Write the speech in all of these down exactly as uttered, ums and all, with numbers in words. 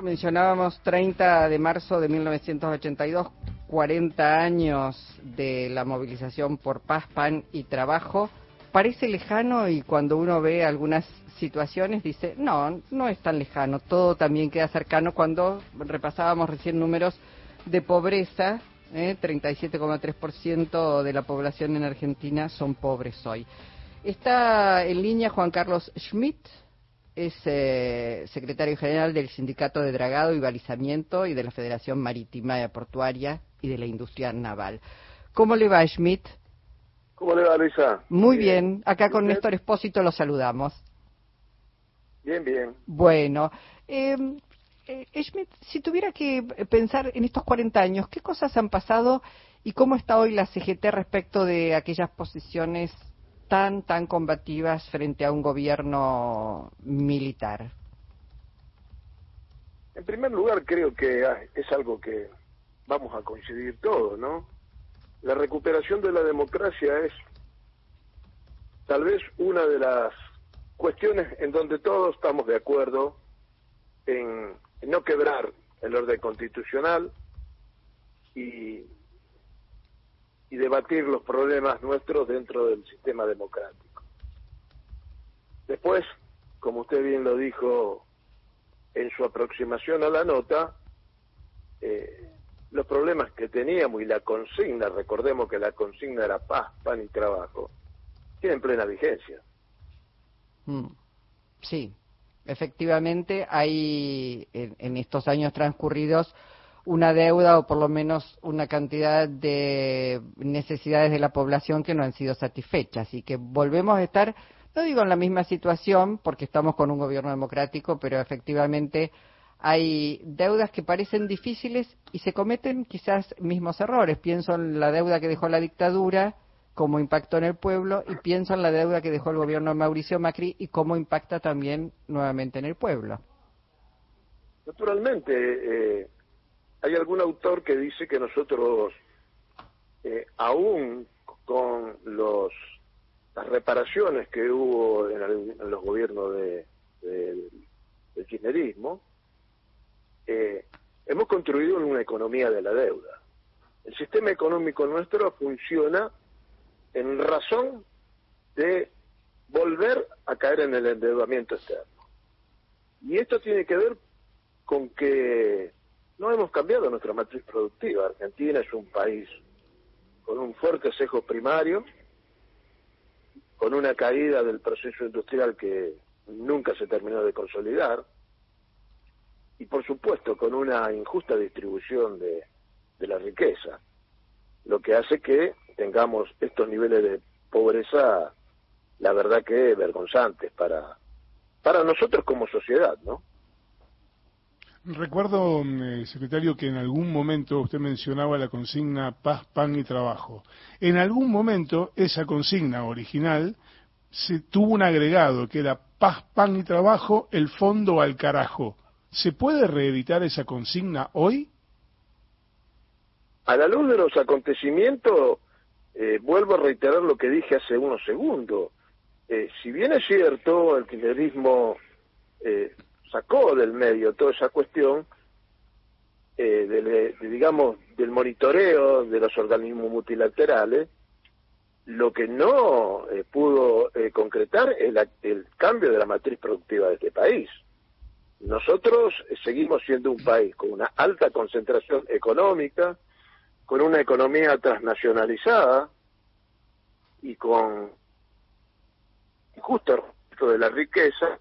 Mencionábamos treinta de marzo de mil novecientos ochenta y dos, cuarenta años de la movilización por paz, pan y trabajo. Parece lejano y cuando uno ve algunas situaciones dice, no, no es tan lejano. Todo también queda cercano cuando repasábamos recién números de pobreza. ¿eh? treinta y siete coma tres por ciento de la población en Argentina son pobres hoy. Está en línea Juan Carlos Schmidt. Es eh, secretario general del Sindicato de Dragado y Balizamiento y de la Federación Marítima y Portuaria y de la Industria Naval. ¿Cómo le va, Schmidt? ¿Cómo le va, Luisa? Muy bien. bien. Acá con ¿Bien? Néstor Espósito lo saludamos. Bien, bien. Bueno, eh, eh, Schmidt, si tuviera que pensar en estos cuarenta años, ¿qué cosas han pasado y cómo está hoy la C G T respecto de aquellas posiciones tan, tan combativas frente a un gobierno militar? En primer lugar, creo que es algo que vamos a coincidir todos, ¿no? La recuperación de la democracia es tal vez una de las cuestiones en donde todos estamos de acuerdo en, en no quebrar el orden constitucional y, y debatir los problemas nuestros dentro del sistema democrático. Después, como usted bien lo dijo en su aproximación a la nota, eh, los problemas que teníamos y la consigna, recordemos que la consigna era paz, pan y trabajo, tienen plena vigencia. Mm. Sí, efectivamente hay en, en estos años transcurridos una deuda o por lo menos una cantidad de necesidades de la población que no han sido satisfechas y que volvemos a estar, no digo en la misma situación porque estamos con un gobierno democrático, pero efectivamente hay deudas que parecen difíciles y se cometen quizás mismos errores. Pienso en la deuda que dejó la dictadura, cómo impactó en el pueblo, y pienso en la deuda que dejó el gobierno de Mauricio Macri y cómo impacta también nuevamente en el pueblo. Naturalmente, eh, hay algún autor que dice que nosotros, eh, aún con los las reparaciones que hubo en, el, en los gobiernos de, de, del kirchnerismo, eh, hemos construido una economía de la deuda. El sistema económico nuestro funciona en razón de volver a caer en el endeudamiento externo. Y esto tiene que ver con que no hemos cambiado nuestra matriz productiva. Argentina es un país con un fuerte sesgo primario, con una caída del proceso industrial que nunca se terminó de consolidar, y por supuesto con una injusta distribución de, de la riqueza, lo que hace que tengamos estos niveles de pobreza, la verdad que vergonzantes para, para nosotros como sociedad, ¿no? Recuerdo, eh, secretario, que en algún momento usted mencionaba la consigna paz, pan y trabajo. En algún momento esa consigna original se tuvo un agregado que era paz, pan y trabajo, el fondo al carajo. ¿Se puede reeditar esa consigna hoy? A la luz de los acontecimientos, eh, vuelvo a reiterar lo que dije hace unos segundos. Eh, si bien es cierto, el kirchnerismo eh, sacó del medio toda esa cuestión, eh, de, de, digamos, del monitoreo de los organismos multilaterales, lo que no eh, pudo eh, concretar es la, el cambio de la matriz productiva de este país. Nosotros eh, seguimos siendo un país con una alta concentración económica, con una economía transnacionalizada y con justo el resto de la riqueza.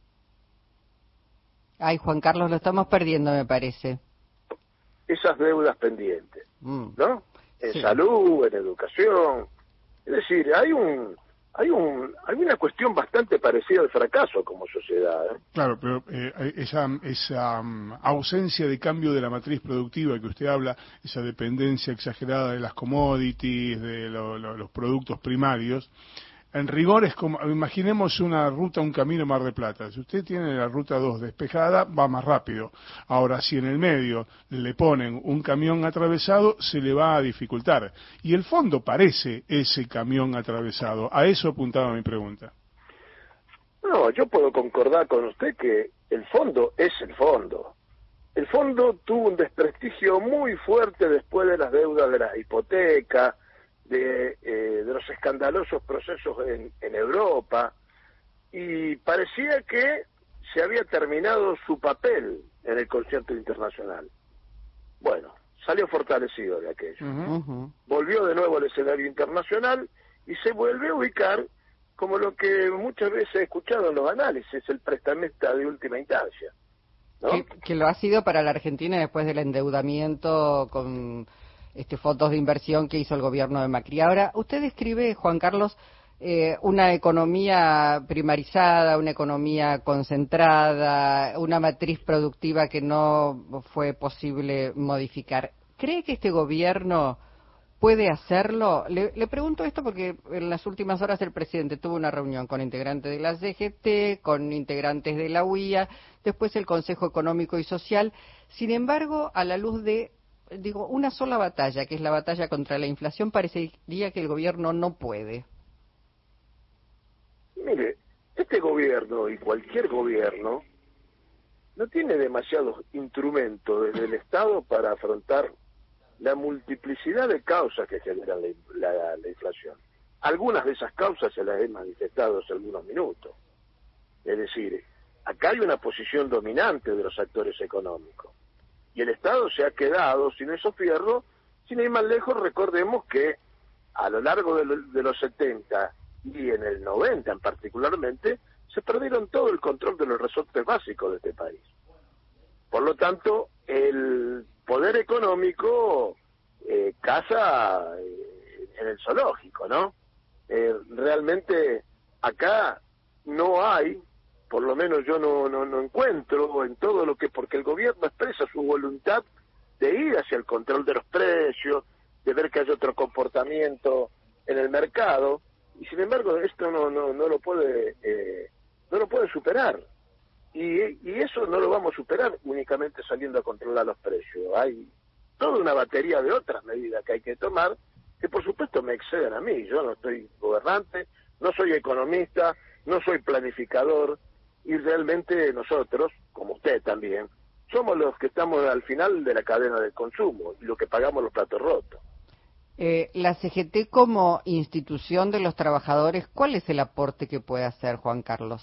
Ay, Juan Carlos, lo estamos perdiendo, me parece. Esas deudas pendientes, mm. ¿no? En sí. salud, en educación. Es decir, hay un hay un hay una cuestión bastante parecida al fracaso como sociedad, ¿eh? Claro, pero eh, esa, esa um, ausencia de cambio de la matriz productiva que usted habla, esa dependencia exagerada de las commodities, de lo, lo, los productos primarios, en rigor es como, imaginemos una ruta, un camino Mar del Plata. Si usted tiene la ruta dos despejada, va más rápido. Ahora, si en el medio le ponen un camión atravesado, se le va a dificultar. Y el fondo parece ese camión atravesado. A eso apuntaba mi pregunta. No, yo puedo concordar con usted que el fondo es el fondo. fondo tuvo un desprestigio muy fuerte después de las deudas de las hipotecas, de, eh, de los escandalosos procesos en, en Europa, y parecía que se había terminado su papel en el concierto internacional. Bueno, salió fortalecido de aquello. Uh-huh. Volvió de nuevo al escenario internacional y se vuelve a ubicar como lo que muchas veces he escuchado en los análisis, el prestamista de última instancia, ¿no? Que, que lo ha sido para la Argentina después del endeudamiento con este fondos de inversión que hizo el gobierno de Macri. Ahora, usted describe, Juan Carlos, eh, una economía primarizada, una economía concentrada, una matriz productiva que no fue posible modificar. ¿Cree que este gobierno puede hacerlo? Le, le pregunto esto porque en las últimas horas el presidente tuvo una reunión con integrantes de la C G T, con integrantes de la U I A, después el Consejo Económico y Social. Sin embargo, a la luz de, digo, una sola batalla, que es la batalla contra la inflación, parecería que el gobierno no puede. Mire, este gobierno y cualquier gobierno no tiene demasiados instrumentos desde el Estado para afrontar la multiplicidad de causas que generan la, la, la inflación. Algunas de esas causas se las he manifestado hace algunos minutos. Es decir, acá hay una posición dominante de los actores económicos. Y el Estado se ha quedado sin esos fierros. Sin ir más lejos, recordemos que a lo largo de, lo, de los setenta y en el noventa en particularmente, se perdieron todo el control de los resortes básicos de este país. Por lo tanto, el poder económico eh, caza eh, en el zoológico, ¿no? Eh, realmente acá no hay, por lo menos yo no, no, no encuentro en todo lo que, porque el gobierno expresa su voluntad de ir hacia el control de los precios, de ver que hay otro comportamiento en el mercado, y sin embargo esto no no no lo puede eh, no lo puede superar. Y, y eso no lo vamos a superar únicamente saliendo a controlar los precios. Hay toda una batería de otras medidas que hay que tomar, que por supuesto me exceden a mí. Yo no soy gobernante, no soy economista, no soy planificador, y realmente nosotros, como usted también, somos los que estamos al final de la cadena del consumo y los que pagamos los platos rotos. Eh, la C G T como institución de los trabajadores, ¿cuál es el aporte que puede hacer, Juan Carlos?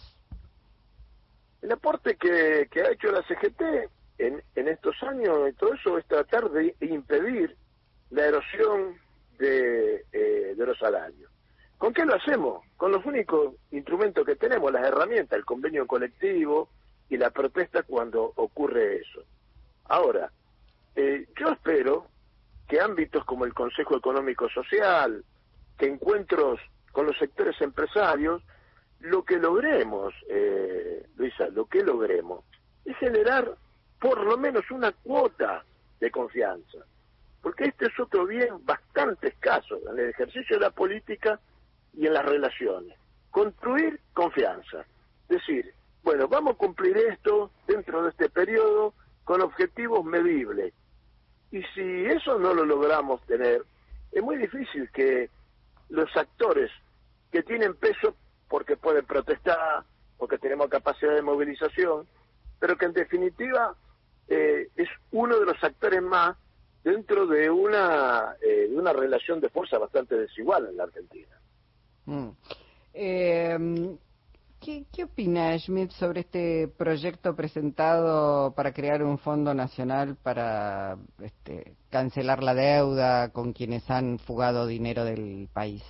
El aporte que, que ha hecho la C G T en, en estos años y todo eso es tratar de impedir la erosión de, eh, de los salarios. ¿Con qué lo hacemos? Con los únicos instrumentos que tenemos, las herramientas, el convenio colectivo y la protesta cuando ocurre eso. Ahora, eh, yo espero que ámbitos como el Consejo Económico Social, que encuentros con los sectores empresarios, lo que logremos, eh, Luisa, lo que logremos es generar por lo menos una cuota de confianza, porque este es otro bien bastante escaso en el ejercicio de la política y en las relaciones. Construir confianza, decir, bueno, vamos a cumplir esto dentro de este periodo con objetivos medibles. Y si eso no lo logramos tener, es muy difícil que los actores que tienen peso porque pueden protestar, porque tenemos capacidad de movilización, pero que en definitiva eh, es uno de los actores más dentro de una, eh, de una relación de fuerza bastante desigual en la Argentina. Mm. Eh, ¿qué, ¿Qué opina Schmidt sobre este proyecto presentado para crear un fondo nacional para este, cancelar la deuda con quienes han fugado dinero del país?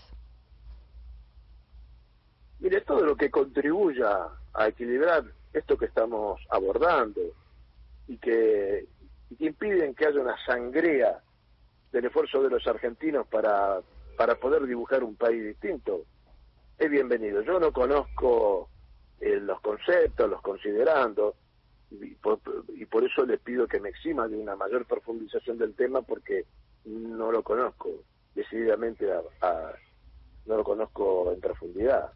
Mire, todo lo que contribuya a equilibrar esto que estamos abordando y que, y que impiden que haya una sangría del esfuerzo de los argentinos para, para poder dibujar un país distinto, es bienvenido. Yo no conozco eh, los conceptos, los considerandos, y por, y por eso les pido que me exima de una mayor profundización del tema, porque no lo conozco decididamente, a, a, no lo conozco en profundidad.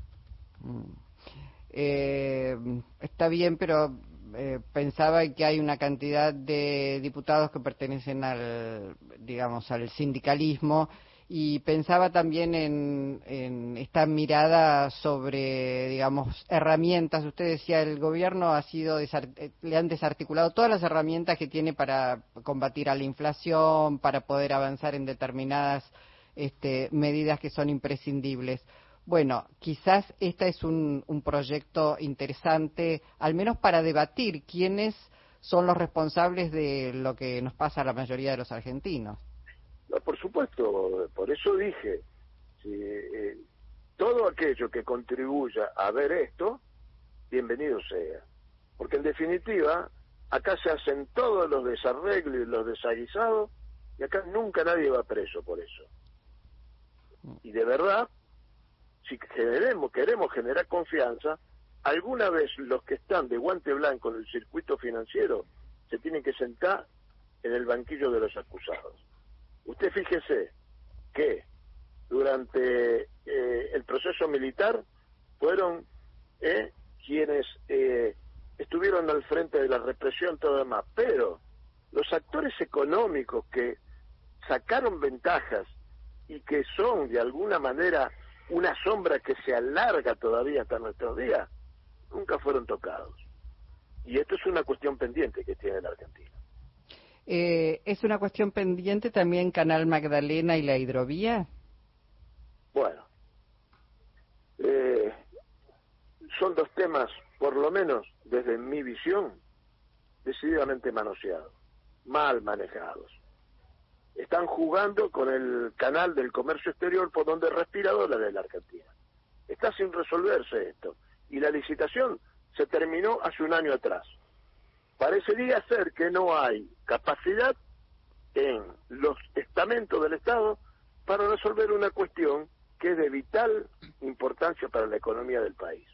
Eh, está bien, pero eh, pensaba que hay una cantidad de diputados que pertenecen al, digamos, al sindicalismo Y pensaba también en, en esta mirada sobre, digamos, herramientas. Usted decía, el gobierno ha sido desart- le han desarticulado todas las herramientas que tiene para combatir a la inflación, para poder avanzar en determinadas este, medidas que son imprescindibles. Bueno, quizás este es un, un proyecto interesante, al menos para debatir quiénes son los responsables de lo que nos pasa a la mayoría de los argentinos. No, por supuesto, por eso dije, si, eh, todo aquello que contribuya a ver esto, bienvenido sea. Porque en definitiva, acá se hacen todos los desarreglos y los desaguisados, y acá nunca nadie va preso por eso. Y de verdad, si generemos, queremos generar confianza, alguna vez los que están de guante blanco en el circuito financiero se tienen que sentar en el banquillo de los acusados. Usted fíjese que durante eh, el proceso militar fueron eh, quienes eh, estuvieron al frente de la represión, todo demás, pero los actores económicos que sacaron ventajas y que son de alguna manera una sombra que se alarga todavía hasta nuestros días, nunca fueron tocados. Y esto es una cuestión pendiente que tiene la Argentina. Eh, ¿Es una cuestión pendiente también Canal Magdalena y la hidrovía? Bueno, eh, son dos temas, por lo menos desde mi visión, decididamente manoseados, mal manejados. Están jugando con el canal del comercio exterior por donde respira dólares la Argentina. Está sin resolverse esto. Y la licitación se terminó hace un año atrás. Parecería ser que no hay capacidad en los estamentos del Estado para resolver una cuestión que es de vital importancia para la economía del país.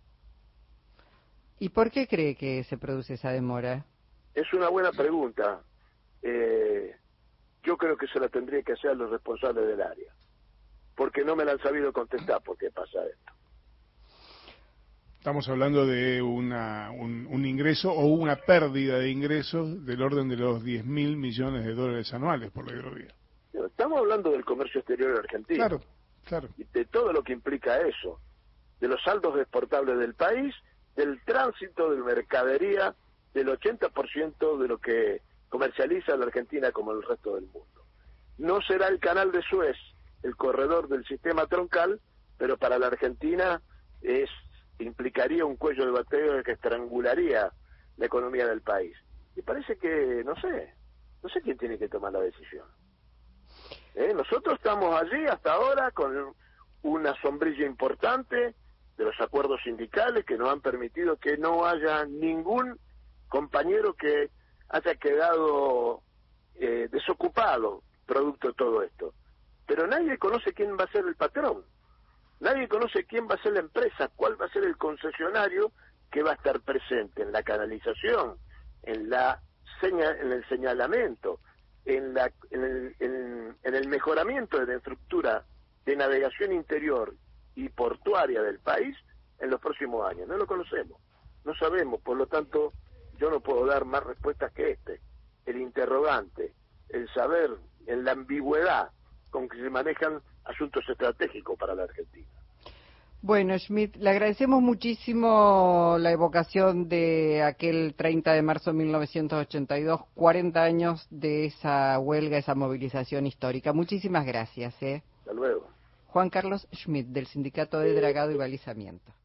¿Y por qué cree que se produce esa demora? Es una buena pregunta. Eh, yo creo que se la tendría que hacer a los responsables del área, porque no me la han sabido contestar por qué pasa esto. Estamos hablando de una, un, un ingreso o una pérdida de ingresos del orden de los diez mil millones de dólares anuales por la hidrovía. Estamos hablando del comercio exterior argentino. Claro, claro. Y de todo lo que implica eso, de los saldos exportables del país, del tránsito de mercadería, del ochenta por ciento de lo que comercializa la Argentina como el resto del mundo. No será el canal de Suez el corredor del sistema troncal, pero para la Argentina es implicaría un cuello de bateo que estrangularía la economía del país. Y parece que, no sé, no sé quién tiene que tomar la decisión. ¿Eh? Nosotros estamos allí hasta ahora con una sombrilla importante de los acuerdos sindicales que nos han permitido que no haya ningún compañero que haya quedado eh, desocupado producto de todo esto. Pero nadie conoce quién va a ser el patrón. Nadie conoce quién va a ser la empresa, cuál va a ser el concesionario que va a estar presente en la canalización, en la seña, en el señalamiento, en, la, en, el, en, en el mejoramiento de la estructura de navegación interior y portuaria del país en los próximos años. No lo conocemos, no sabemos, por lo tanto yo no puedo dar más respuestas que este. El interrogante, el saber, en la ambigüedad con que se manejan asuntos estratégicos para la Argentina. Bueno, Schmidt, le agradecemos muchísimo la evocación de aquel treinta de marzo de mil novecientos ochenta y dos, cuarenta años de esa huelga, esa movilización histórica. Muchísimas gracias. ¿eh? Hasta luego. Juan Carlos Schmidt, del Sindicato de Dragado y Balizamiento.